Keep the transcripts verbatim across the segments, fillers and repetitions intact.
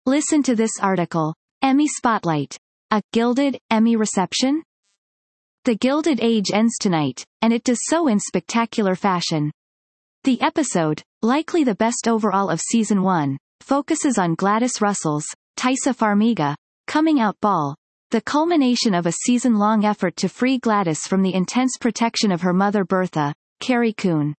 Listen to this article. Emmy Spotlight. A Gilded Emmy reception? The Gilded Age ends tonight, and it does so in spectacular fashion. The episode, likely the best overall of season one, focuses on Gladys Russell's, Taissa Farmiga, coming out ball, the culmination of a season-long effort to free Gladys from the intense protection of her mother Bertha, Carrie Coon.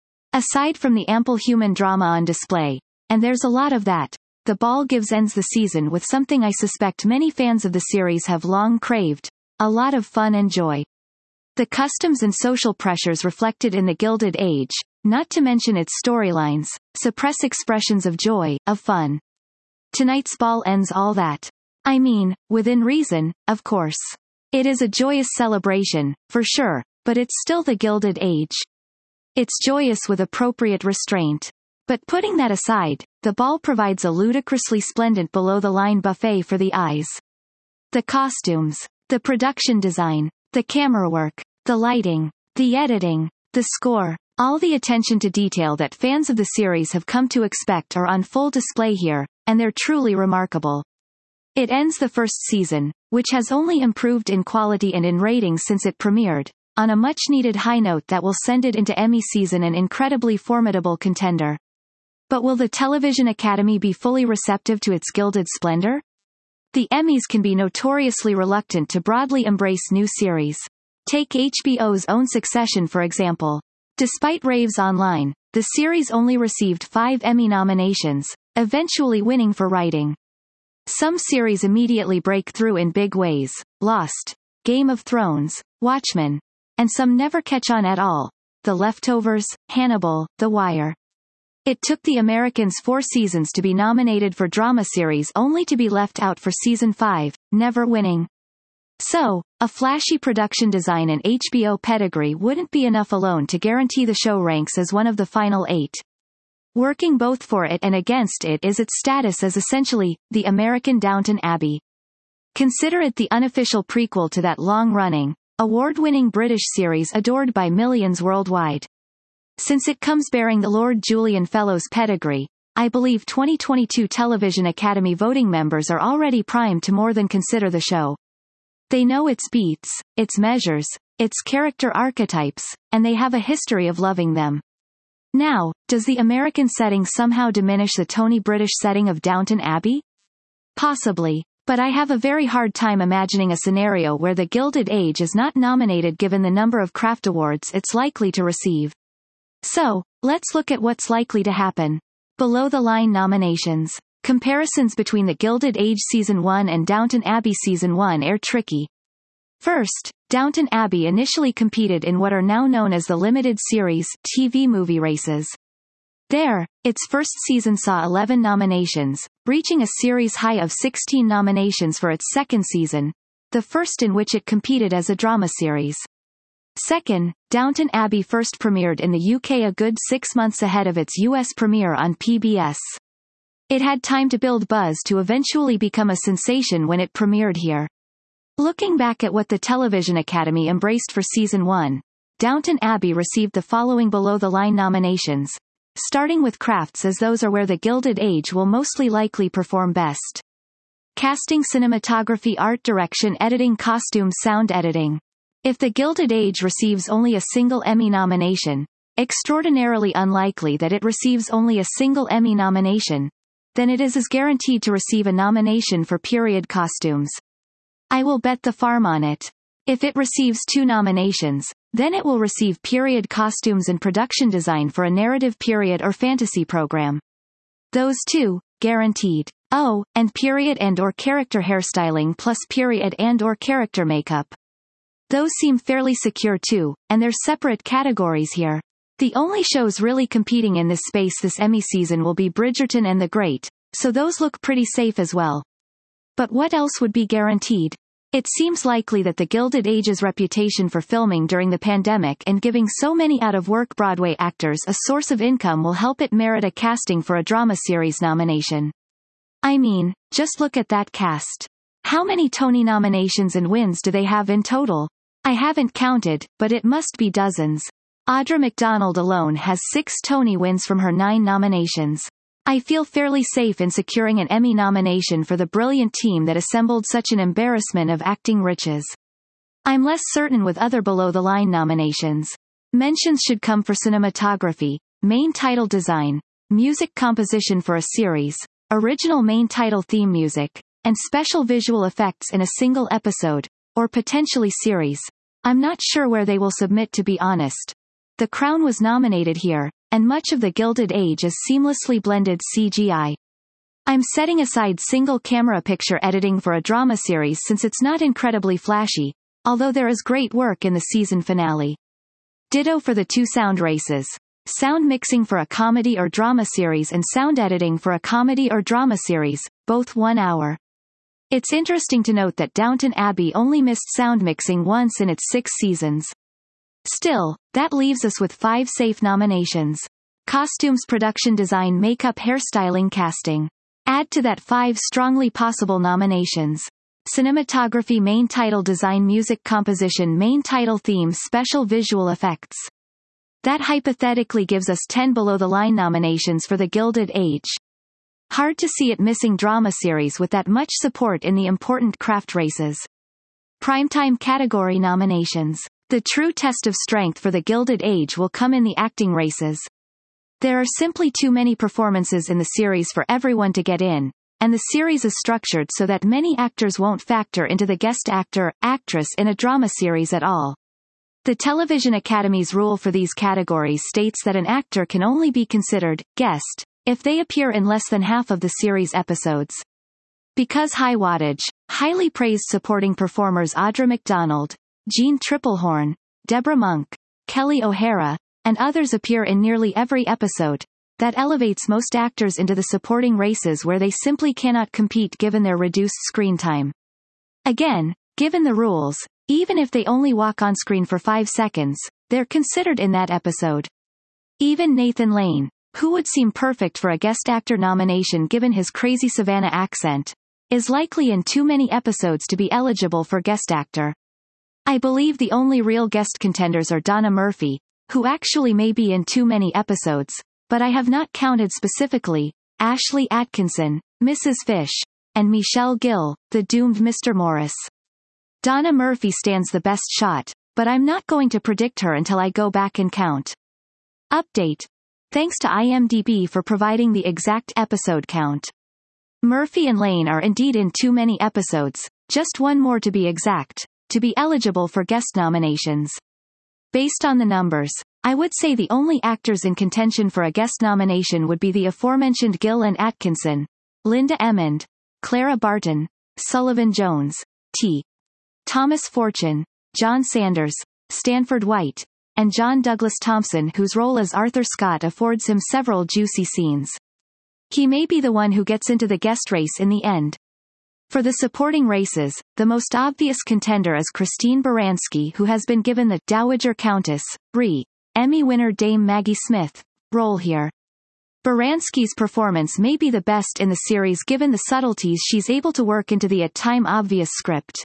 Aside from the ample human drama on display, and there's a lot of that, the ball gives ends the season with something I suspect many fans of the series have long craved, a lot of fun and joy. The customs and social pressures reflected in the Gilded Age, not to mention its storylines, suppress expressions of joy, of fun. Tonight's ball ends all that. I mean, within reason, of course. It is a joyous celebration, for sure, but it's still the Gilded Age. It's joyous with appropriate restraint. But putting that aside, the ball provides a ludicrously splendid below-the-line buffet for the eyes. The costumes, the production design, the camera work, the lighting, the editing, the score, all the attention to detail that fans of the series have come to expect are on full display here, and they're truly remarkable. It ends the first season, which has only improved in quality and in ratings since it premiered, on a much-needed high note that will send it into Emmy season an incredibly formidable contender. But will the Television Academy be fully receptive to its gilded splendor? The Emmys can be notoriously reluctant to broadly embrace new series. Take H B O's own Succession for example. Despite raves online, the series only received five Emmy nominations, eventually winning for writing. Some series immediately break through in big ways, Lost, Game of Thrones, Watchmen, and some never catch on at all, The Leftovers, Hannibal, The Wire. It took The Americans four seasons to be nominated for drama series only to be left out for season five, never winning. So, a flashy production design and H B O pedigree wouldn't be enough alone to guarantee the show ranks as one of the final eight. Working both for it and against it is its status as essentially, the American Downton Abbey. Consider it the unofficial prequel to that long-running, award-winning British series adored by millions worldwide. Since it comes bearing the Lord Julian Fellows pedigree, I believe twenty twenty-two Television Academy voting members are already primed to more than consider the show. They know its beats, its measures, its character archetypes, and they have a history of loving them. Now, does the American setting somehow diminish the Tony British setting of Downton Abbey? Possibly, but I have a very hard time imagining a scenario where the Gilded Age is not nominated given the number of craft awards it's likely to receive. So, let's look at what's likely to happen. Below-the-line nominations. Comparisons between the Gilded Age Season one and Downton Abbey Season one are tricky. First, Downton Abbey initially competed in what are now known as the limited series T V movie races. There, its first season saw eleven nominations, reaching a series high of sixteen nominations for its second season, the first in which it competed as a drama series. Second, Downton Abbey first premiered in the U K a good six months ahead of its U S premiere on P B S. It had time to build buzz to eventually become a sensation when it premiered here. Looking back at what the Television Academy embraced for Season one, Downton Abbey received the following below-the-line nominations, starting with crafts as those are where the Gilded Age will mostly likely perform best. Casting, cinematography, art direction, editing, costumes, sound editing. If the Gilded Age receives only a single Emmy nomination, extraordinarily unlikely that it receives only a single Emmy nomination, then it is as guaranteed to receive a nomination for period costumes. I will bet the farm on it. If it receives two nominations, then it will receive period costumes and production design for a narrative period or fantasy program. Those two, guaranteed. Oh, and period and or character hairstyling plus period and or character makeup. Those seem fairly secure too, and there's separate categories here. The only shows really competing in this space this Emmy season will be Bridgerton and The Great, so those look pretty safe as well. But what else would be guaranteed? It seems likely that the Gilded Age's reputation for filming during the pandemic and giving so many out-of-work Broadway actors a source of income will help it merit a casting for a drama series nomination. I mean, just look at that cast. How many Tony nominations and wins do they have in total? I haven't counted, but it must be dozens. Audra McDonald alone has six Tony wins from her nine nominations. I feel fairly safe in securing an Emmy nomination for the brilliant team that assembled such an embarrassment of acting riches. I'm less certain with other below-the-line nominations. Mentions should come for cinematography, main title design, music composition for a series, original main title theme music, and special visual effects in a single episode, or potentially series. I'm not sure where they will submit, to be honest. The Crown was nominated here, and much of The Gilded Age is seamlessly blended C G I. I'm setting aside single-camera picture editing for a drama series since it's not incredibly flashy, although there is great work in the season finale. Ditto for the two sound races. Sound mixing for a comedy or drama series and sound editing for a comedy or drama series, both one hour. It's interesting to note that Downton Abbey only missed sound mixing once in its six seasons. Still, that leaves us with five safe nominations. Costumes, production design, makeup, hairstyling, casting. Add to that five strongly possible nominations. Cinematography, main title design, music composition, main title theme, special visual effects. That hypothetically gives us ten below-the-line nominations for The Gilded Age. Hard to see it missing drama series with that much support in the important craft races. Primetime category nominations. The true test of strength for The Gilded Age will come in the acting races. There are simply too many performances in the series for everyone to get in, and the series is structured so that many actors won't factor into the guest actor, actress in a drama series at all. The Television Academy's rule for these categories states that an actor can only be considered guest if they appear in less than half of the series episodes. Because high wattage, highly praised supporting performers Audra McDonald, Jean Tripplehorn, Deborah Monk, Kelly O'Hara, and others appear in nearly every episode, that elevates most actors into the supporting races where they simply cannot compete given their reduced screen time. Again, given the rules, even if they only walk on screen for five seconds, they're considered in that episode. Even Nathan Lane, who would seem perfect for a guest actor nomination given his crazy Savannah accent, is likely in too many episodes to be eligible for guest actor. I believe the only real guest contenders are Donna Murphy, who actually may be in too many episodes, but I have not counted specifically, Ashley Atkinson, Missus Fish, and Michelle Gill, the doomed Mister Morris. Donna Murphy stands the best shot, but I'm not going to predict her until I go back and count. Update. Thanks to IMDb for providing the exact episode count. Murphy and Lane are indeed in too many episodes, just one more to be exact, to be eligible for guest nominations. Based on the numbers, I would say the only actors in contention for a guest nomination would be the aforementioned Gill and Atkinson, Linda Emmond, Clara Barton, Sullivan Jones, T. Thomas Fortune, John Sanders, Stanford White, and John Douglas Thompson, whose role as Arthur Scott affords him several juicy scenes. He may be the one who gets into the guest race in the end. For the supporting races, the most obvious contender is Christine Baranski, who has been given the Dowager Countess, Brie, Emmy winner Dame Maggie Smith, role here. Baranski's performance may be the best in the series given the subtleties she's able to work into the at time obvious script.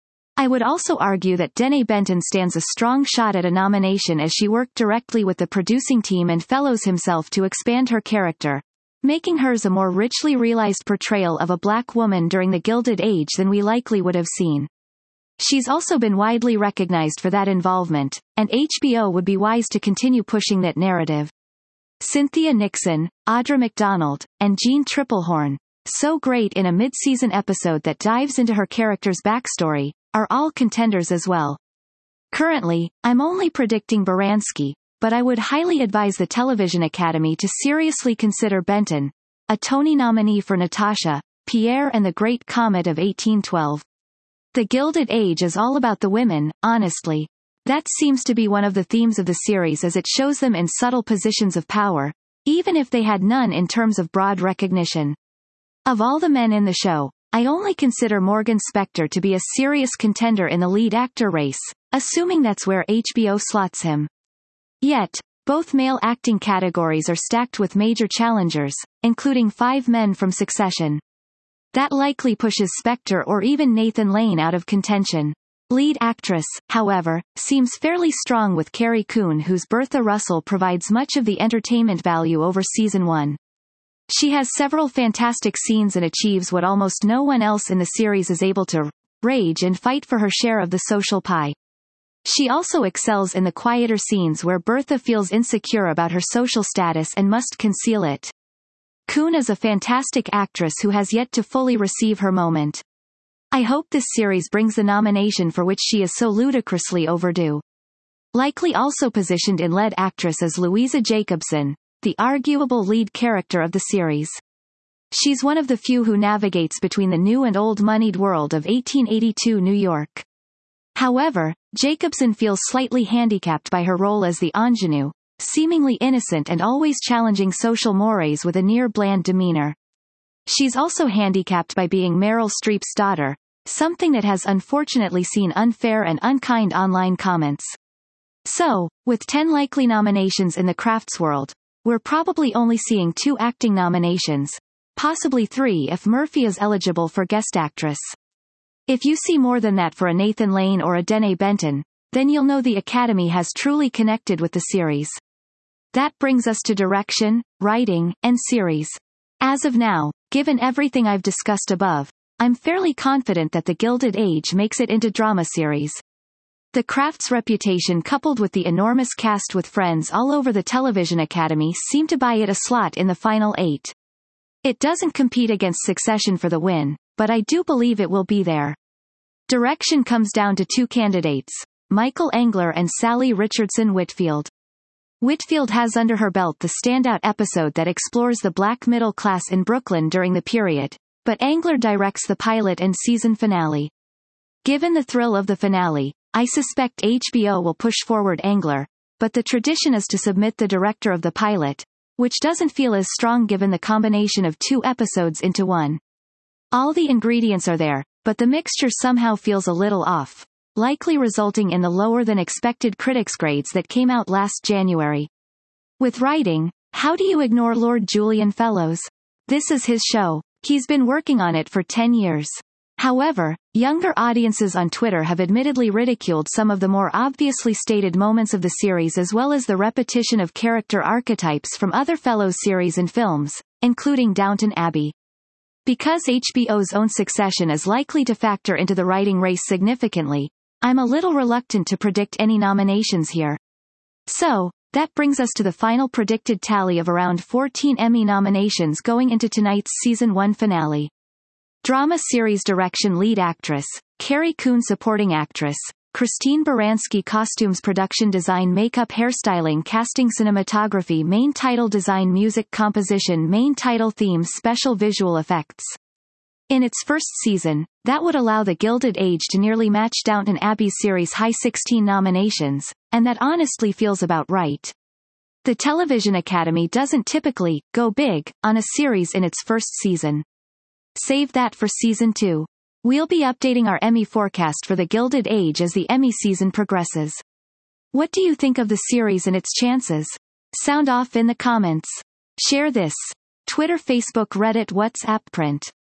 I would also argue that Danae Benton stands a strong shot at a nomination as she worked directly with the producing team and Fellows himself to expand her character, making hers a more richly realized portrayal of a black woman during the Gilded Age than we likely would have seen. She's also been widely recognized for that involvement, and H B O would be wise to continue pushing that narrative. Cynthia Nixon, Audra McDonald, and Jean Tripplehorn, so great in a mid-season episode that dives into her character's backstory, are all contenders as well. Currently, I'm only predicting Baranski, but I would highly advise the Television Academy to seriously consider Benton, a Tony nominee for Natasha, Pierre and the Great Comet of eighteen twelve. The Gilded Age is all about the women, honestly. That seems to be one of the themes of the series as it shows them in subtle positions of power, even if they had none in terms of broad recognition. Of all the men in the show, I only consider Morgan Spector to be a serious contender in the lead actor race, assuming that's where H B O slots him. Yet, both male acting categories are stacked with major challengers, including five men from Succession. That likely pushes Spector or even Nathan Lane out of contention. Lead actress, however, seems fairly strong with Carrie Coon, whose Bertha Russell provides much of the entertainment value over season one. She has several fantastic scenes and achieves what almost no one else in the series is able to: rage and fight for her share of the social pie. She also excels in the quieter scenes where Bertha feels insecure about her social status and must conceal it. Kuhn is a fantastic actress who has yet to fully receive her moment. I hope this series brings the nomination for which she is so ludicrously overdue. Likely also positioned in lead actress is Louisa Jacobson, the arguable lead character of the series. She's one of the few who navigates between the new and old moneyed world of eighteen eighty-two New York. However, Jacobson feels slightly handicapped by her role as the ingenue, seemingly innocent and always challenging social mores with a near-bland demeanor. She's also handicapped by being Meryl Streep's daughter, something that has unfortunately seen unfair and unkind online comments. So, with ten likely nominations in the crafts world, we're probably only seeing two acting nominations, possibly three if Murphy is eligible for Guest Actress. If you see more than that for a Nathan Lane or a Dene Benton, then you'll know the Academy has truly connected with the series. That brings us to direction, writing, and series. As of now, given everything I've discussed above, I'm fairly confident that The Gilded Age makes it into drama series. The Craft's reputation coupled with the enormous cast with friends all over the Television Academy seem to buy it a slot in the final eight. It doesn't compete against Succession for the win, but I do believe it will be there. Direction comes down to two candidates, Michael Engler and Sally Richardson Whitfield. Whitfield has under her belt the standout episode that explores the black middle class in Brooklyn during the period, but Engler directs the pilot and season finale. Given the thrill of the finale, I suspect H B O will push forward Engler, but the tradition is to submit the director of the pilot, which doesn't feel as strong given the combination of two episodes into one. All the ingredients are there, but the mixture somehow feels a little off, likely resulting in the lower than expected critics' grades that came out last January. With writing, how do you ignore Lord Julian Fellowes? This is his show. He's been working on it for ten years. However, younger audiences on Twitter have admittedly ridiculed some of the more obviously stated moments of the series as well as the repetition of character archetypes from other Fellowes series and films, including Downton Abbey. Because H B O's own Succession is likely to factor into the writing race significantly, I'm a little reluctant to predict any nominations here. So, that brings us to the final predicted tally of around fourteen Emmy nominations going into tonight's Season one finale. Drama Series Direction Lead Actress, Carrie Coon Supporting Actress, Christine Baranski Costumes Production Design Makeup Hairstyling Casting Cinematography Main Title Design Music Composition Main Title Theme Special Visual Effects. In its first season, that would allow The Gilded Age to nearly match Downton Abbey's series' high sixteen nominations, and that honestly feels about right. The Television Academy doesn't typically go big on a series in its first season. Save that for Season two. We'll be updating our Emmy forecast for The Gilded Age as the Emmy season progresses. What do you think of the series and its chances? Sound off in the comments. Share this. Twitter, Facebook, Reddit, WhatsApp, print.